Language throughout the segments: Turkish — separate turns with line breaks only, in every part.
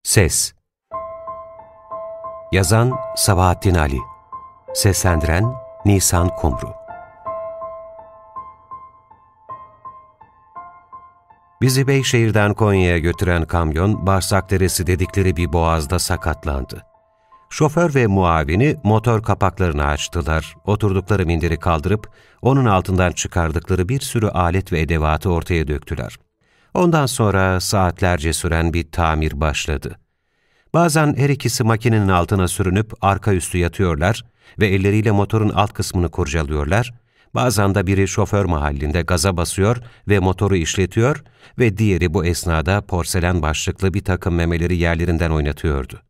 Ses. Yazan Sabahattin Ali. Seslendiren Nisan Kumru. Bizi Beyşehir'den Konya'ya götüren kamyon, Barsakderesi dedikleri bir boğazda sakatlandı. Şoför ve muavini motor kapaklarını açtılar, oturdukları minderi kaldırıp, onun altından çıkardıkları bir sürü alet ve edevatı ortaya döktüler. Ondan sonra saatlerce süren bir tamir başladı. Bazen her ikisi makinenin altına sürünüp arka üstü yatıyorlar ve elleriyle motorun alt kısmını kurcalıyorlar. Bazen de biri şoför mahallinde gaza basıyor ve motoru işletiyor ve diğeri bu esnada porselen başlıklı bir takım memeleri yerlerinden oynatıyordu.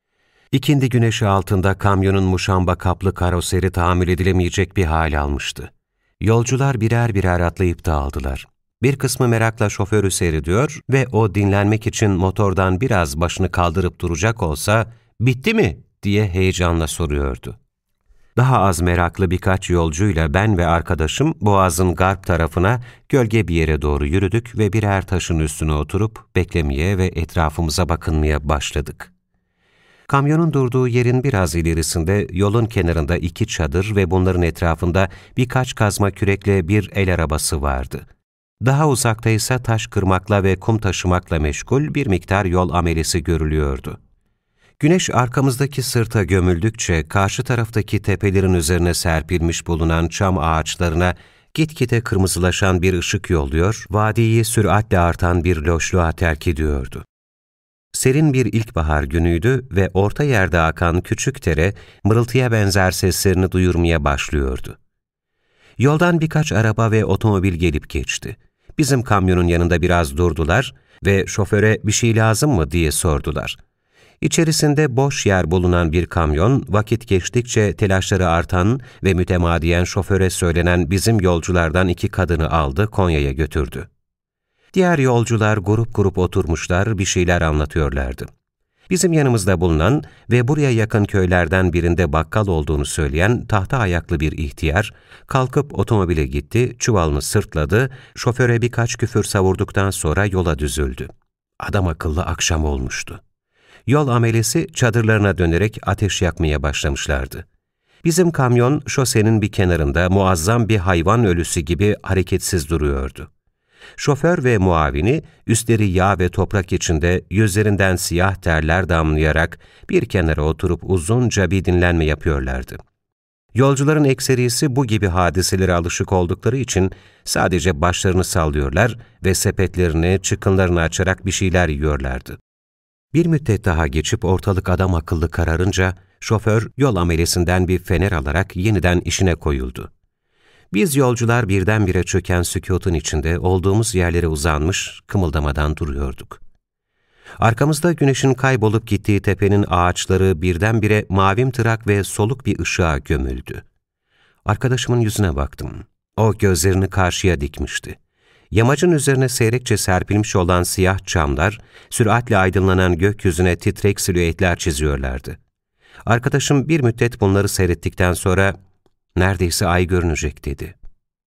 İkindi güneşi altında kamyonun muşamba kaplı karoseri tahammül edilemeyecek bir hal almıştı. Yolcular birer birer atlayıp dağıldılar. Bir kısmı merakla şoförü seyrediyor ve o dinlenmek için motordan biraz başını kaldırıp duracak olsa, "Bitti mi?" diye heyecanla soruyordu. Daha az meraklı birkaç yolcuyla ben ve arkadaşım boğazın garp tarafına gölge bir yere doğru yürüdük ve birer taşın üstüne oturup beklemeye ve etrafımıza bakınmaya başladık. Kamyonun durduğu yerin biraz ilerisinde yolun kenarında 2 çadır ve bunların etrafında birkaç kazma kürekle bir el arabası vardı. Daha uzakta ise taş kırmakla ve kum taşımakla meşgul bir miktar yol amelesi görülüyordu. Güneş arkamızdaki sırta gömüldükçe karşı taraftaki tepelerin üzerine serpilmiş bulunan çam ağaçlarına gitgide kırmızılaşan bir ışık yolluyor, vadiyi süratle artan bir loşluğa terk ediyordu. Serin bir ilkbahar günüydü ve orta yerde akan küçük dere mırıltıya benzer seslerini duyurmaya başlıyordu. Yoldan birkaç araba ve otomobil gelip geçti. Bizim kamyonun yanında biraz durdular ve şoföre "Bir şey lazım mı?" diye sordular. İçerisinde boş yer bulunan bir kamyon, vakit geçtikçe telaşları artan ve mütemadiyen şoföre söylenen bizim yolculardan 2 kadını aldı, Konya'ya götürdü. Diğer yolcular grup grup oturmuşlar, bir şeyler anlatıyorlardı. Bizim yanımızda bulunan ve buraya yakın köylerden birinde bakkal olduğunu söyleyen tahta ayaklı bir ihtiyar, kalkıp otomobile gitti, çuvalını sırtladı, şoföre birkaç küfür savurduktan sonra yola düzüldü. Adam akıllı akşam olmuştu. Yol amelesi çadırlarına dönerek ateş yakmaya başlamışlardı. Bizim kamyon şosenin bir kenarında muazzam bir hayvan ölüsü gibi hareketsiz duruyordu. Şoför ve muavini üstleri yağ ve toprak içinde yüzlerinden siyah terler damlayarak bir kenara oturup uzunca bir dinlenme yapıyorlardı. Yolcuların ekserisi bu gibi hadiselere alışık oldukları için sadece başlarını sallıyorlar ve sepetlerini, çıkınlarını açarak bir şeyler yiyorlardı. Bir müddet daha geçip ortalık adam akıllı kararınca şoför yol amelesinden bir fener alarak yeniden işine koyuldu. Biz yolcular birdenbire çöken sükûtun içinde olduğumuz yerlere uzanmış, kımıldamadan duruyorduk. Arkamızda güneşin kaybolup gittiği tepenin ağaçları birdenbire mavimtırak ve soluk bir ışığa gömüldü. Arkadaşımın yüzüne baktım. O gözlerini karşıya dikmişti. Yamacın üzerine seyrekçe serpilmiş olan siyah çamlar, süratle aydınlanan gökyüzüne titrek silüetler çiziyorlardı. Arkadaşım bir müddet bunları seyrettikten sonra, "Neredeyse ay görünecek," dedi.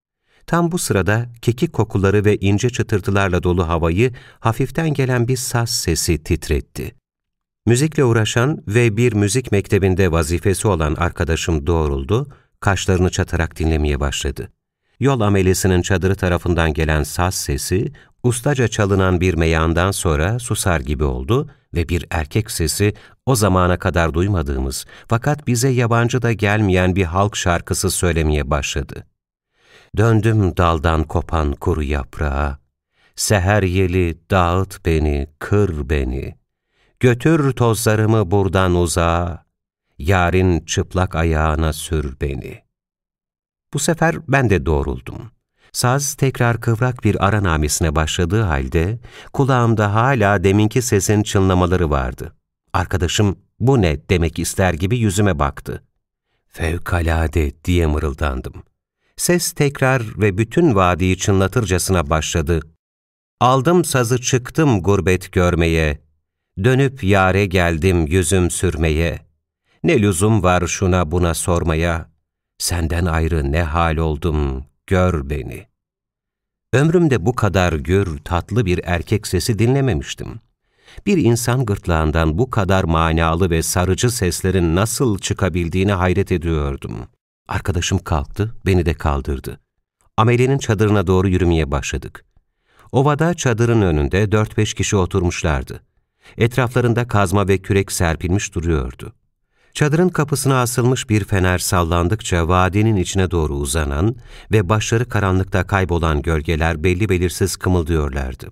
Tam bu sırada kekik kokuları ve ince çıtırtılarla dolu havayı hafiften gelen bir saz sesi titretti. Müzikle uğraşan ve bir müzik mektebinde vazifesi olan arkadaşım doğruldu, kaşlarını çatarak dinlemeye başladı. Yol amelesinin çadırı tarafından gelen saz sesi, ustaca çalınan bir meyandan sonra susar gibi oldu ve bir erkek sesi o zamana kadar duymadığımız fakat bize yabancı da gelmeyen bir halk şarkısı söylemeye başladı. "Döndüm daldan kopan kuru yaprağa, seher yeli dağıt beni, kır beni, götür tozlarımı buradan uzağa, yarın çıplak ayağına sür beni." Bu sefer ben de doğruldum. Saz tekrar kıvrak bir ara namesine başladığı halde kulağımda hala deminki sesin çınlamaları vardı. Arkadaşım "Bu ne?" demek ister gibi yüzüme baktı. "Fevkalade," diye mırıldandım. Ses tekrar ve bütün vadiyi çınlatırcasına başladı. "Aldım sazı çıktım gurbet görmeye, dönüp yâre geldim yüzüm sürmeye, ne lüzum var şuna buna sormaya, senden ayrı ne hal oldum, gör beni." Ömrümde bu kadar gür, tatlı bir erkek sesi dinlememiştim. Bir insan gırtlağından bu kadar manalı ve sarıcı seslerin nasıl çıkabildiğine hayret ediyordum. Arkadaşım kalktı, beni de kaldırdı. Ameli'nin çadırına doğru yürümeye başladık. Ovada çadırın önünde 4-5 kişi oturmuşlardı. Etraflarında kazma ve kürek serpilmiş duruyordu. Çadırın kapısına asılmış bir fener sallandıkça vadinin içine doğru uzanan ve başları karanlıkta kaybolan gölgeler belli belirsiz kımıldıyorlardı.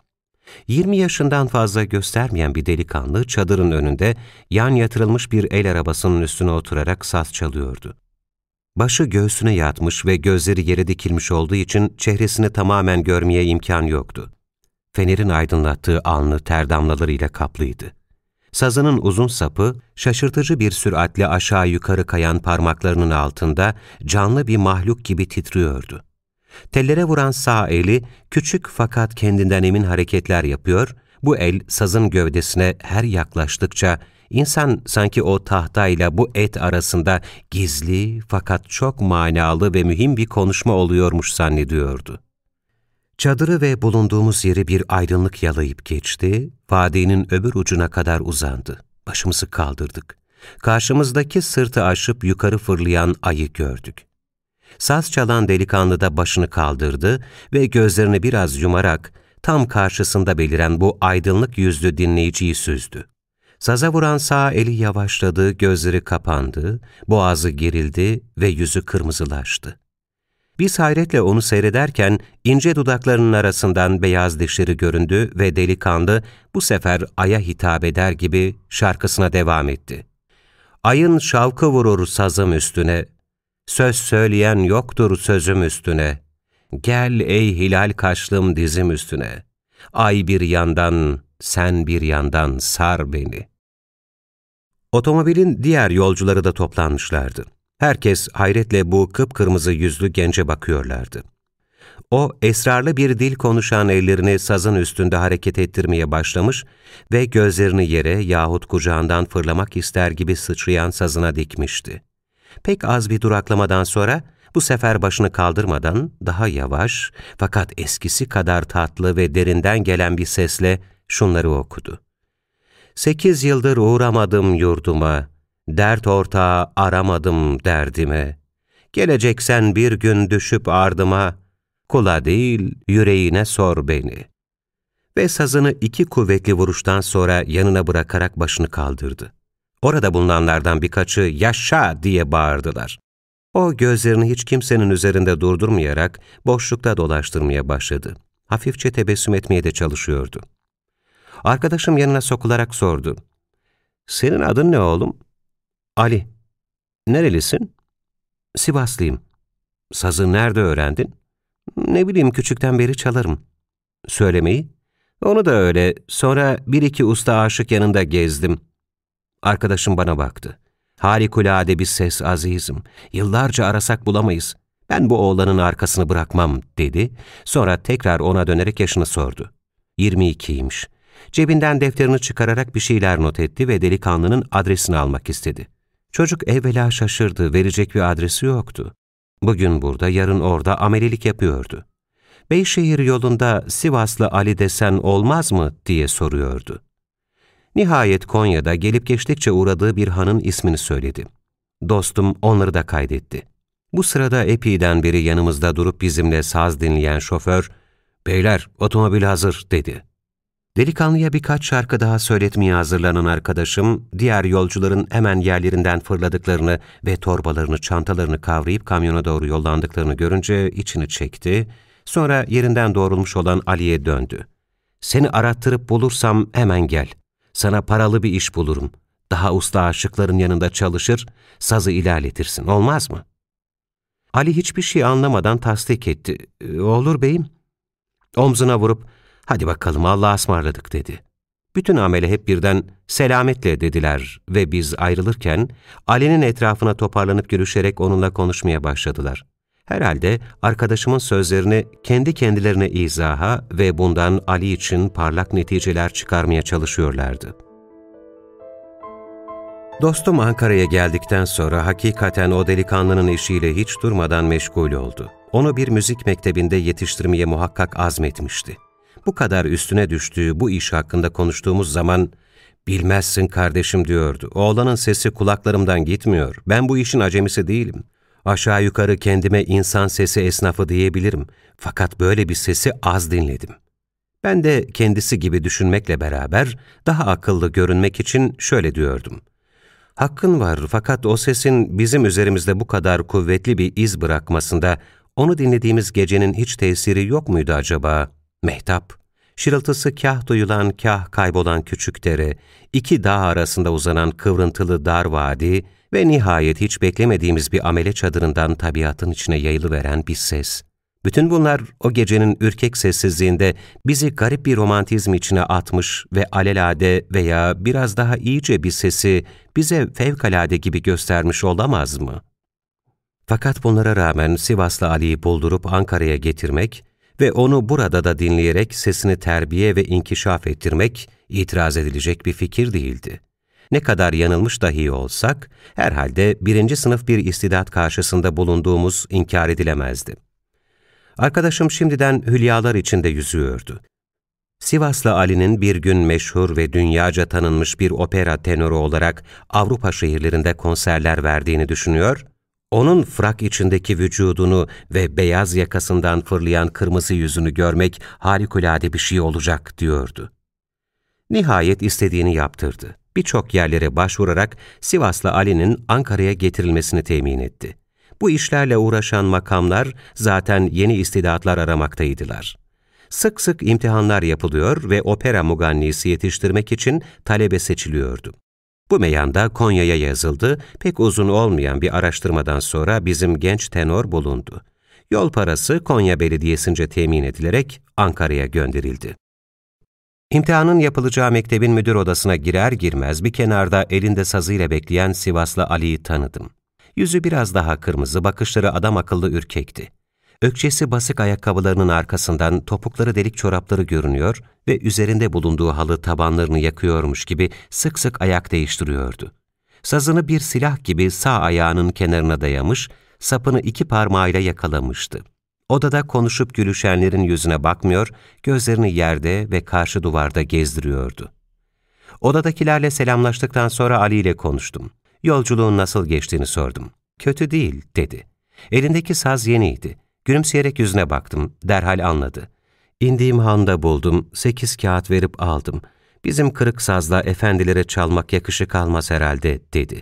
20 yaşından fazla göstermeyen bir delikanlı çadırın önünde yan yatırılmış bir el arabasının üstüne oturarak saz çalıyordu. Başı göğsüne yatmış ve gözleri yere dikilmiş olduğu için çehresini tamamen görmeye imkan yoktu. Fenerin aydınlattığı alnı ter damlalarıyla kaplıydı. Sazının uzun sapı, şaşırtıcı bir süratle aşağı yukarı kayan parmaklarının altında canlı bir mahluk gibi titriyordu. Tellere vuran sağ eli küçük fakat kendinden emin hareketler yapıyor, bu el sazın gövdesine her yaklaştıkça insan sanki o tahtayla bu et arasında gizli fakat çok manalı ve mühim bir konuşma oluyormuş zannediyordu. Çadırı ve bulunduğumuz yeri bir aydınlık yalayıp geçti, vadinin öbür ucuna kadar uzandı. Başımızı kaldırdık. Karşımızdaki sırtı aşıp yukarı fırlayan ayı gördük. Saz çalan delikanlı da başını kaldırdı ve gözlerini biraz yumarak tam karşısında beliren bu aydınlık yüzlü dinleyiciyi süzdü. Saza vuran sağ eli yavaşladı, gözleri kapandı, boğazı gerildi ve yüzü kırmızılaştı. Biz hayretle onu seyrederken ince dudaklarının arasından beyaz dişleri göründü ve delikanlı bu sefer aya hitap eder gibi şarkısına devam etti. Ayın şavkı vurur sazım üstüne, söz söyleyen yoktur sözüm üstüne. Gel ey hilal kaşlım dizim üstüne. Ay bir yandan, sen bir yandan sar beni. Otomobilin diğer yolcuları da toplanmışlardı. Herkes hayretle bu kıpkırmızı yüzlü gence bakıyorlardı. O, esrarlı bir dil konuşan ellerini sazın üstünde hareket ettirmeye başlamış ve gözlerini yere yahut kucağından fırlamak ister gibi sıçrayan sazına dikmişti. Pek az bir duraklamadan sonra, bu sefer başını kaldırmadan daha yavaş fakat eskisi kadar tatlı ve derinden gelen bir sesle şunları okudu. 8 yıldır uğramadım yurduma, dert ortağı aramadım derdime. Geleceksen bir gün düşüp ardıma, kula değil yüreğine sor beni. Ve sazını 2 kuvvetli vuruştan sonra yanına bırakarak başını kaldırdı. Orada bulunanlardan birkaçı "Yaşa!" diye bağırdılar. O gözlerini hiç kimsenin üzerinde durdurmayarak boşlukta dolaştırmaya başladı. Hafifçe tebessüm etmeye de çalışıyordu. Arkadaşım yanına sokularak sordu. "Senin adın ne oğlum?" "Ali." "Nerelisin?" "Sivaslıyım." "Sazı nerede öğrendin?" "Ne bileyim, küçükten beri çalarım." "Söylemeyi?" "Onu da öyle. Sonra 1-2 usta aşık yanında gezdim." Arkadaşım bana baktı. "Harikulade bir ses azizim. Yıllarca arasak bulamayız. Ben bu oğlanın arkasını bırakmam," dedi. Sonra tekrar ona dönerek yaşını sordu. 22'ymiş. Cebinden defterini çıkararak bir şeyler not etti ve delikanlının adresini almak istedi. Çocuk evvela şaşırdı, verecek bir adresi yoktu. Bugün burada, yarın orada amelilik yapıyordu. Beyşehir yolunda Sivaslı Ali desen olmaz mı diye soruyordu. Nihayet Konya'da gelip geçtikçe uğradığı bir hanın ismini söyledi. Dostum onları da kaydetti. Bu sırada epeyden beri yanımızda durup bizimle saz dinleyen şoför, "Beyler, otomobil hazır," dedi. Delikanlıya birkaç şarkı daha söyletmeye hazırlanan arkadaşım, diğer yolcuların hemen yerlerinden fırladıklarını ve torbalarını, çantalarını kavrayıp kamyona doğru yollandıklarını görünce içini çekti, sonra yerinden doğrulmuş olan Ali'ye döndü. "Seni arattırıp bulursam hemen gel. Sana paralı bir iş bulurum. Daha usta aşıkların yanında çalışır, sazı ilerletirsin, olmaz mı?" Ali hiçbir şey anlamadan tasdik etti. "Olur beyim." Omzuna vurup, "Hadi bakalım, Allah'a ısmarladık," dedi. Bütün amele hep birden "Selametle," dediler ve biz ayrılırken Ali'nin etrafına toparlanıp gülüşerek onunla konuşmaya başladılar. Herhalde arkadaşımın sözlerini kendi kendilerine izaha ve bundan Ali için parlak neticeler çıkarmaya çalışıyorlardı. Dostum Ankara'ya geldikten sonra hakikaten o delikanlının işiyle hiç durmadan meşgul oldu. Onu bir müzik mektebinde yetiştirmeye muhakkak azmetmişti. bu kadar üstüne düştüğü bu iş hakkında konuştuğumuz zaman, "Bilmezsin kardeşim," diyordu. "Oğlanın sesi kulaklarımdan gitmiyor. Ben bu işin acemisi değilim. Aşağı yukarı kendime insan sesi esnafı diyebilirim. Fakat böyle bir sesi az dinledim." Ben de kendisi gibi düşünmekle beraber daha akıllı görünmek için şöyle diyordum: "Hakkın var, fakat o sesin bizim üzerimizde bu kadar kuvvetli bir iz bırakmasında onu dinlediğimiz gecenin hiç tesiri yok muydu acaba?" Mehtap, şırıltısı kah duyulan kah kaybolan küçük dere, iki dağ arasında uzanan kıvrıntılı dar vadi ve nihayet hiç beklemediğimiz bir amele çadırından tabiatın içine yayılıveren bir ses. Bütün bunlar o gecenin ürkek sessizliğinde bizi garip bir romantizm içine atmış ve alelade veya biraz daha iyice bir sesi bize fevkalade gibi göstermiş olamaz mı? Fakat bunlara rağmen Sivaslı Ali'yi buldurup Ankara'ya getirmek ve onu burada da dinleyerek sesini terbiye ve inkişaf ettirmek itiraz edilecek bir fikir değildi. Ne kadar yanılmış dahi olsak, herhalde 1. sınıf bir istidat karşısında bulunduğumuz inkar edilemezdi. Arkadaşım şimdiden hülyalar içinde yüzüyordu. Sivaslı Ali'nin bir gün meşhur ve dünyaca tanınmış bir opera tenoru olarak Avrupa şehirlerinde konserler verdiğini düşünüyor, onun frak içindeki vücudunu ve beyaz yakasından fırlayan kırmızı yüzünü görmek harikulade bir şey olacak diyordu. Nihayet istediğini yaptırdı. Birçok yerlere başvurarak Sivaslı Ali'nin Ankara'ya getirilmesini temin etti. Bu işlerle uğraşan makamlar zaten yeni istidatlar aramaktaydılar. Sık sık imtihanlar yapılıyor ve opera mugannisi yetiştirmek için talebe seçiliyordu. Bu meyanda Konya'ya yazıldı, pek uzun olmayan bir araştırmadan sonra bizim genç tenor bulundu. Yol parası Konya Belediyesi'nce temin edilerek Ankara'ya gönderildi. İmtihanın yapılacağı mektebin müdür odasına girer girmez bir kenarda elinde sazıyla bekleyen Sivaslı Ali'yi tanıdım. Yüzü biraz daha kırmızı, bakışları adam akıllı ürkekti. Ökçesi basık ayakkabılarının arkasından topukları delik çorapları görünüyor ve üzerinde bulunduğu halı tabanlarını yakıyormuş gibi sık sık ayak değiştiriyordu. Sazını bir silah gibi sağ ayağının kenarına dayamış, sapını 2 parmağıyla yakalamıştı. Odada konuşup gülüşenlerin yüzüne bakmıyor, gözlerini yerde ve karşı duvarda gezdiriyordu. Odadakilerle selamlaştıktan sonra Ali ile konuştum. Yolculuğun nasıl geçtiğini sordum. "Kötü değil," dedi. Elindeki saz yeniydi. Gülümseyerek yüzüne baktım, derhal anladı. "İndiğim handa buldum, 8 kağıt verip aldım. Bizim kırık sazla efendilere çalmak yakışık almaz herhalde," dedi.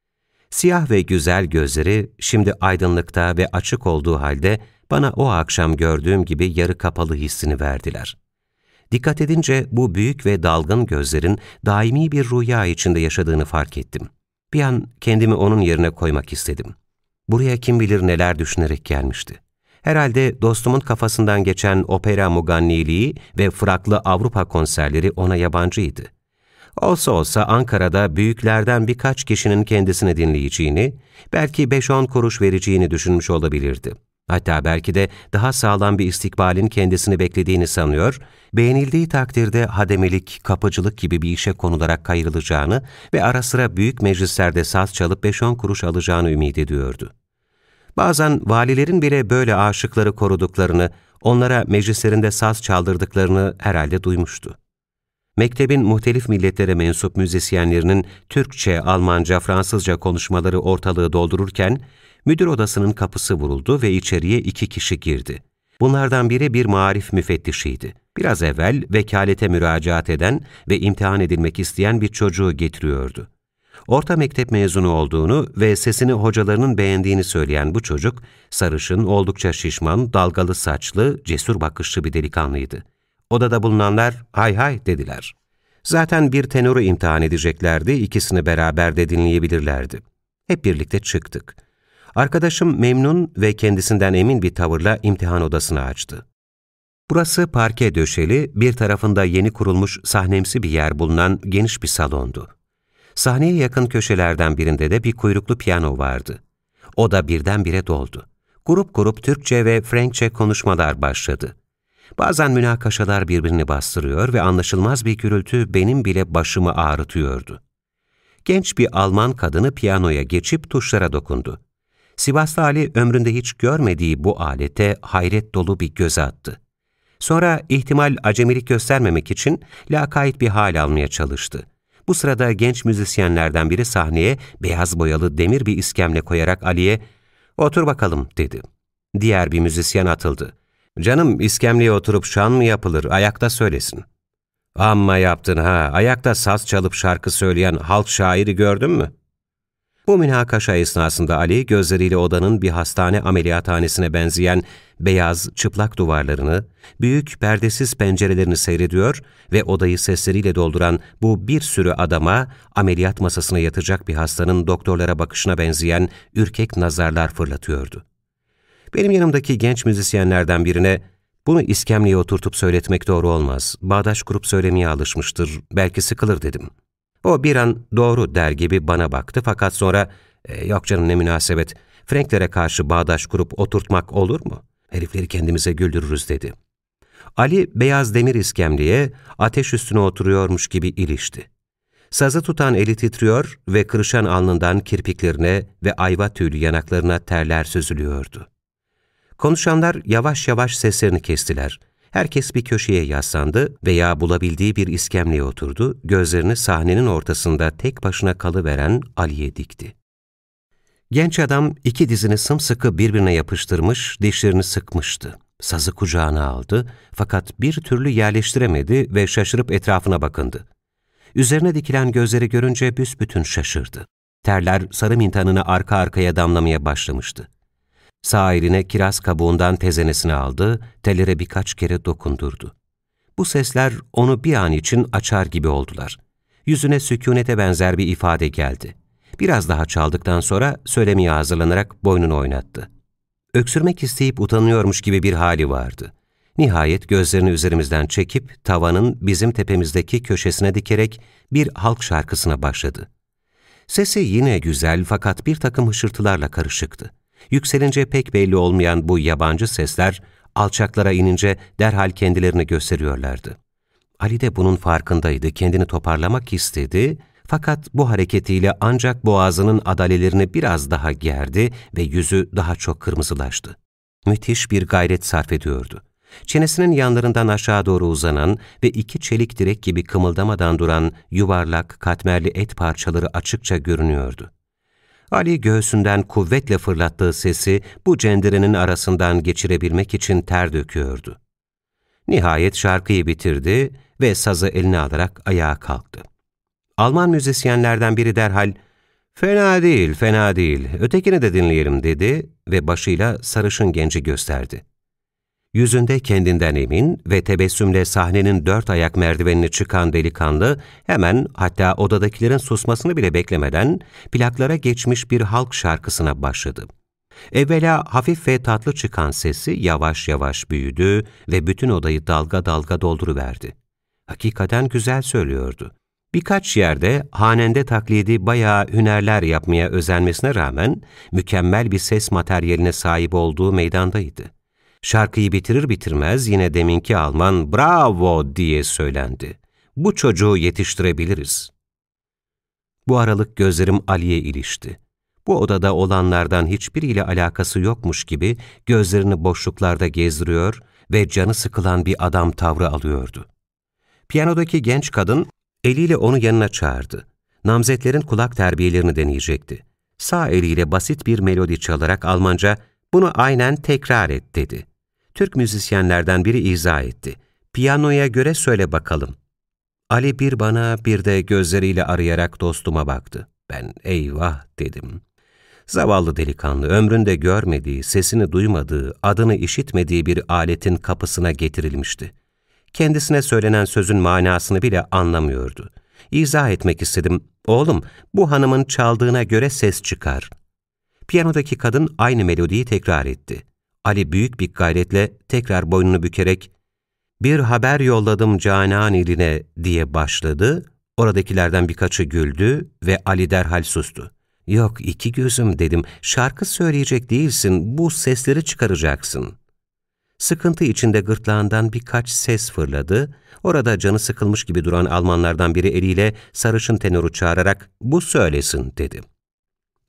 Siyah ve güzel gözleri şimdi aydınlıkta ve açık olduğu halde bana o akşam gördüğüm gibi yarı kapalı hissini verdiler. Dikkat edince bu büyük ve dalgın gözlerin daimi bir rüya içinde yaşadığını fark ettim. Bir an kendimi onun yerine koymak istedim. Buraya kim bilir neler düşünerek gelmişti. Herhalde dostumun kafasından geçen opera muganniliği ve fraklı Avrupa konserleri ona yabancıydı. Olsa olsa Ankara'da büyüklerden birkaç kişinin kendisini dinleyeceğini, belki 5-10 kuruş vereceğini düşünmüş olabilirdi. Hatta belki de daha sağlam bir istikbalin kendisini beklediğini sanıyor, beğenildiği takdirde hademelik, kapıcılık gibi bir işe konularak kayırılacağını ve ara sıra büyük meclislerde saz çalıp 5-10 kuruş alacağını ümit ediyordu. Bazen valilerin bile böyle aşıkları koruduklarını, onlara meclislerinde saz çaldırdıklarını herhalde duymuştu. Mektebin muhtelif milletlere mensup müzisyenlerinin Türkçe, Almanca, Fransızca konuşmaları ortalığı doldururken, müdür odasının kapısı vuruldu ve içeriye 2 kişi girdi. Bunlardan biri bir marif müfettişiydi. Biraz evvel vekalete müracaat eden ve imtihan edilmek isteyen bir çocuğu getiriyordu. Orta mektep mezunu olduğunu ve sesini hocalarının beğendiğini söyleyen bu çocuk, sarışın, oldukça şişman, dalgalı saçlı, cesur bakışlı bir delikanlıydı. Odada bulunanlar "hay hay" dediler. Zaten bir tenoru imtihan edeceklerdi, ikisini beraber de dinleyebilirlerdi. Hep birlikte çıktık. Arkadaşım memnun ve kendisinden emin bir tavırla imtihan odasını açtı. Burası parke döşeli, bir tarafında yeni kurulmuş sahnemsi bir yer bulunan geniş bir salondu. Sahneye yakın köşelerden birinde de bir kuyruklu piyano vardı. O da birdenbire doldu. Grup grup Türkçe ve Frenkçe konuşmalar başladı. Bazen münakaşalar birbirini bastırıyor ve anlaşılmaz bir gürültü benim bile başımı ağrıtıyordu. Genç bir Alman kadını piyanoya geçip tuşlara dokundu. Sivaslı Ali ömründe hiç görmediği bu alete hayret dolu bir göz attı. Sonra ihtimal acemilik göstermemek için lakayt bir hal almaya çalıştı. Bu sırada genç müzisyenlerden biri sahneye beyaz boyalı demir bir iskemle koyarak Ali'ye "Otur bakalım," dedi. Diğer bir müzisyen atıldı. "Canım, iskemleye oturup şan mı yapılır, ayakta söylesin." "Amma yaptın ha, ayakta saz çalıp şarkı söyleyen halk şairi gördün mü?" Bu münakaşa esnasında Ali gözleriyle odanın bir hastane ameliyathanesine benzeyen beyaz, çıplak duvarlarını, büyük perdesiz pencerelerini seyrediyor ve odayı sesleriyle dolduran bu bir sürü adama, ameliyat masasına yatacak bir hastanın doktorlara bakışına benzeyen ürkek nazarlar fırlatıyordu. Benim yanımdaki genç müzisyenlerden birine, "Bunu iskemleye oturtup söyletmek doğru olmaz, bağdaş kurup söylemeye alışmıştır, belki sıkılır," dedim. O bir an "doğru" der gibi bana baktı fakat sonra "Yok canım, ne münasebet, Franklere karşı bağdaş kurup oturtmak olur mu? Herifleri kendimize güldürürüz," dedi. Ali beyaz demir iskemleye ateş üstüne oturuyormuş gibi ilişti. Sazı tutan eli titriyor ve kırışan alnından kirpiklerine ve ayva tüylü yanaklarına terler süzülüyordu. Konuşanlar yavaş yavaş seslerini kestiler. Herkes bir köşeye yaslandı veya bulabildiği bir iskemleye oturdu, gözlerini sahnenin ortasında tek başına kalıveren Ali'ye dikti. Genç adam iki dizini sımsıkı birbirine yapıştırmış, dişlerini sıkmıştı. Sazı kucağına aldı fakat bir türlü yerleştiremedi ve şaşırıp etrafına bakındı. Üzerine dikilen gözleri görünce büsbütün şaşırdı. Terler sarı mintanına arka arkaya damlamaya başlamıştı. Sağ eline kiraz kabuğundan tezenesini aldı, tellere birkaç kere dokundurdu. Bu sesler onu bir an için açar gibi oldular. Yüzüne sükûnete benzer bir ifade geldi. Biraz daha çaldıktan sonra söylemeye hazırlanarak boynunu oynattı. Öksürmek isteyip utanıyormuş gibi bir hali vardı. Nihayet gözlerini üzerimizden çekip tavanın bizim tepemizdeki köşesine dikerek bir halk şarkısına başladı. Sesi yine güzel fakat bir takım hışırtılarla karışıktı. Yükselince pek belli olmayan bu yabancı sesler, alçaklara inince derhal kendilerini gösteriyorlardı. Ali de bunun farkındaydı, kendini toparlamak istedi, fakat bu hareketiyle ancak boğazının adalelerini biraz daha gerdi ve yüzü daha çok kırmızılaştı. Müthiş bir gayret sarf ediyordu. Çenesinin yanlarından aşağı doğru uzanan ve iki çelik direk gibi kımıldamadan duran yuvarlak, katmerli et parçaları açıkça görünüyordu. Ali göğsünden kuvvetle fırlattığı sesi bu cenderenin arasından geçirebilmek için ter döküyordu. Nihayet şarkıyı bitirdi ve sazı eline alarak ayağa kalktı. Alman müzisyenlerden biri derhal "Fena değil, fena değil, ötekini de dinleyelim," dedi ve başıyla sarışın genci gösterdi. Yüzünde kendinden emin ve tebessümle sahnenin 4 ayak merdivenini çıkan delikanlı hemen, hatta odadakilerin susmasını bile beklemeden plaklara geçmiş bir halk şarkısına başladı. Evvela hafif ve tatlı çıkan sesi yavaş yavaş büyüdü ve bütün odayı dalga dalga dolduruverdi. Hakikaten güzel söylüyordu. Birkaç yerde hanende taklidi bayağı hünerler yapmaya özenmesine rağmen mükemmel bir ses materyaline sahip olduğu meydandaydı. Şarkıyı bitirir bitirmez yine deminki Alman "Bravo!" diye söylendi. "Bu çocuğu yetiştirebiliriz." Bu aralık gözlerim Ali'ye ilişti. Bu odada olanlardan hiçbiriyle alakası yokmuş gibi gözlerini boşluklarda gezdiriyor ve canı sıkılan bir adam tavrı alıyordu. Piyanodaki genç kadın eliyle onu yanına çağırdı. Namzetlerin kulak terbiyelerini deneyecekti. Sağ eliyle basit bir melodi çalarak Almanca "Bunu aynen tekrar et," dedi. Türk müzisyenlerden biri izah etti. "Piyanoya göre söyle bakalım." Ali bir bana bir de gözleriyle arayarak dostuma baktı. Ben "Eyvah!" dedim. Zavallı delikanlı ömründe görmediği, sesini duymadığı, adını işitmediği bir aletin kapısına getirilmişti. Kendisine söylenen sözün manasını bile anlamıyordu. İzah etmek istedim. "Oğlum, bu hanımın çaldığına göre ses çıkar." Piyanodaki kadın aynı melodiyi tekrar etti. Ali büyük bir gayretle tekrar boynunu bükerek "Bir haber yolladım Canan iline," diye başladı. Oradakilerden birkaçı güldü ve Ali derhal sustu. "Yok iki gözüm," dedim, "şarkı söyleyecek değilsin, bu sesleri çıkaracaksın." Sıkıntı içinde gırtlağından birkaç ses fırladı. Orada canı sıkılmış gibi duran Almanlardan biri eliyle sarışın tenoru çağırarak "Bu söylesin," dedi.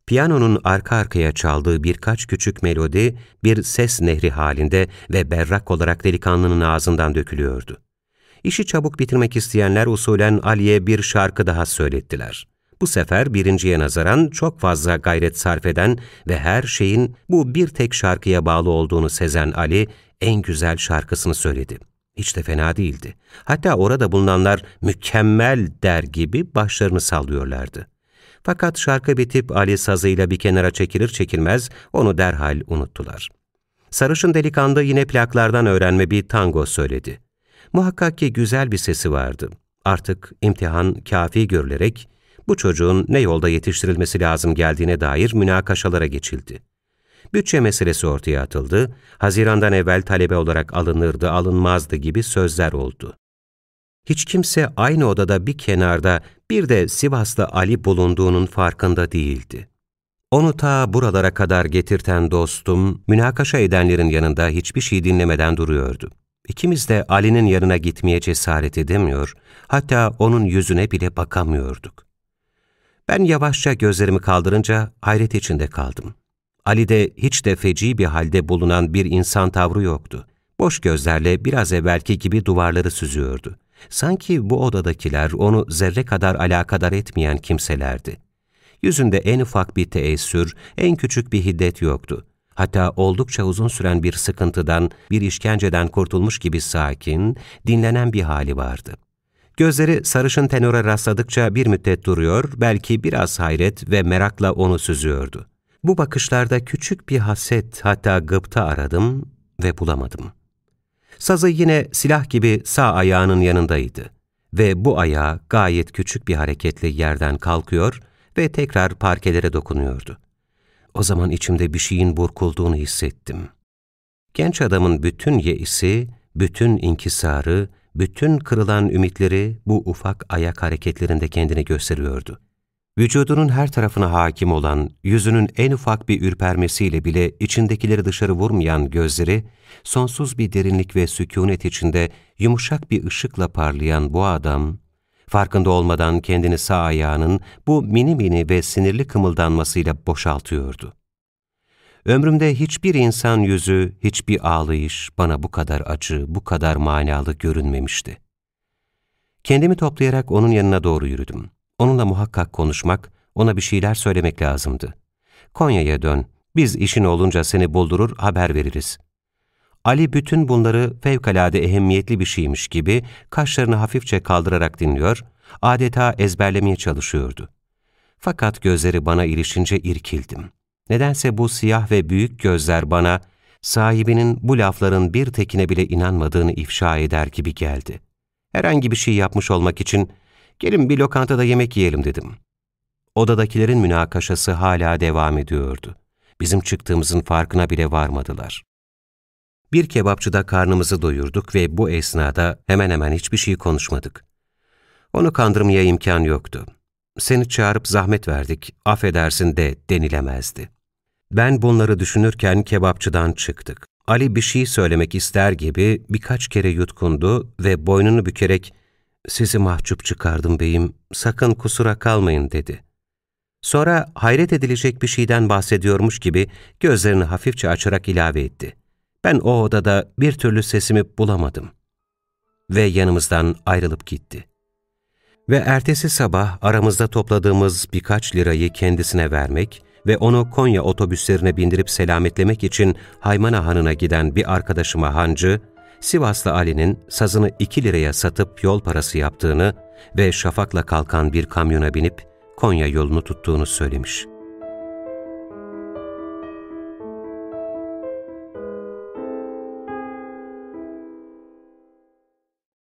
Piyanonun arka arkaya çaldığı birkaç küçük melodi bir ses nehri halinde ve berrak olarak delikanlının ağzından dökülüyordu. İşi çabuk bitirmek isteyenler usulen Ali'ye bir şarkı daha söylettiler. Bu sefer birinciye nazaran çok fazla gayret sarf eden ve her şeyin bu bir tek şarkıya bağlı olduğunu sezen Ali, en güzel şarkısını söyledi. Hiç de fena değildi. Hatta orada bulunanlar mükemmel der gibi başlarını sallıyorlardı. Fakat şarkı bitip Ali sazıyla bir kenara çekilir çekilmez onu derhal unuttular. Sarışın delikanlı yine plaklardan öğrenme bir tango söyledi. Muhakkak ki güzel bir sesi vardı. Artık imtihan kâfi görülerek bu çocuğun ne yolda yetiştirilmesi lazım geldiğine dair münakaşalara geçildi. Bütçe meselesi ortaya atıldı, Haziran'dan evvel talebe olarak alınırdı, alınmazdı gibi sözler oldu. Hiç kimse aynı odada bir kenarda bir de Sivaslı Ali bulunduğunun farkında değildi. Onu ta buralara kadar getirten dostum, münakaşa edenlerin yanında hiçbir şey dinlemeden duruyordu. İkimiz de Ali'nin yanına gitmeye cesaret edemiyor, hatta onun yüzüne bile bakamıyorduk. Ben yavaşça gözlerimi kaldırınca hayret içinde kaldım. Ali'de hiç de feci bir halde bulunan bir insan tavrı yoktu. Boş gözlerle biraz evvelki gibi duvarları süzüyordu. Sanki bu odadakiler onu zerre kadar alakadar etmeyen kimselerdi. Yüzünde en ufak bir teessür, en küçük bir hiddet yoktu. Hatta oldukça uzun süren bir sıkıntıdan, bir işkenceden kurtulmuş gibi sakin, dinlenen bir hali vardı. Gözleri sarışın tenora rastladıkça bir müddet duruyor, belki biraz hayret ve merakla onu süzüyordu. Bu bakışlarda küçük bir haset, hatta gıpta aradım ve bulamadım. Sazı yine silah gibi sağ ayağının yanındaydı ve bu ayağı gayet küçük bir hareketle yerden kalkıyor ve tekrar parkelere dokunuyordu. O zaman içimde bir şeyin burkulduğunu hissettim. Genç adamın bütün yeisi, bütün inkisarı, bütün kırılan ümitleri bu ufak ayak hareketlerinde kendini gösteriyordu. Vücudunun her tarafına hakim olan, yüzünün en ufak bir ürpermesiyle bile içindekileri dışarı vurmayan gözleri, sonsuz bir derinlik ve sükûnet içinde yumuşak bir ışıkla parlayan bu adam, farkında olmadan kendini sağ ayağının bu mini mini ve sinirli kımıldanmasıyla boşaltıyordu. Ömrümde hiçbir insan yüzü, hiçbir ağlayış bana bu kadar acı, bu kadar manalı görünmemişti. Kendimi toplayarak onun yanına doğru yürüdüm. Onunla muhakkak konuşmak, ona bir şeyler söylemek lazımdı. Konya'ya dön, biz işin olunca seni buldurur, haber veririz. Ali bütün bunları fevkalade ehemmiyetli bir şeymiş gibi kaşlarını hafifçe kaldırarak dinliyor, adeta ezberlemeye çalışıyordu. Fakat gözleri bana ilişince irkildim. Nedense bu siyah ve büyük gözler bana, sahibinin bu lafların bir tekine bile inanmadığını ifşa eder gibi geldi. Herhangi bir şey yapmış olmak için, gelin bir lokantada yemek yiyelim dedim. Odadakilerin münakaşası hala devam ediyordu. Bizim çıktığımızın farkına bile varmadılar. Bir kebapçıda karnımızı doyurduk ve bu esnada hemen hemen hiçbir şey konuşmadık. Onu kandırmaya imkan yoktu. Seni çağırıp zahmet verdik, affedersin de denilemezdi. Ben bunları düşünürken kebapçıdan çıktık. Ali bir şey söylemek ister gibi birkaç kere yutkundu ve boynunu bükerek "Sizi mahcup çıkardım beyim, sakın kusura kalmayın" dedi. Sonra hayret edilecek bir şeyden bahsediyormuş gibi gözlerini hafifçe açarak ilave etti. Ben o odada bir türlü sesimi bulamadım. Ve yanımızdan ayrılıp gitti. Ve ertesi sabah aramızda topladığımız birkaç lirayı kendisine vermek ve onu Konya otobüslerine bindirip selametlemek için Haymana Hanı'na giden bir arkadaşıma hancı, Sivaslı Ali'nin sazını 2 liraya satıp yol parası yaptığını ve şafakla kalkan bir kamyona binip Konya yolunu tuttuğunu söylemiş.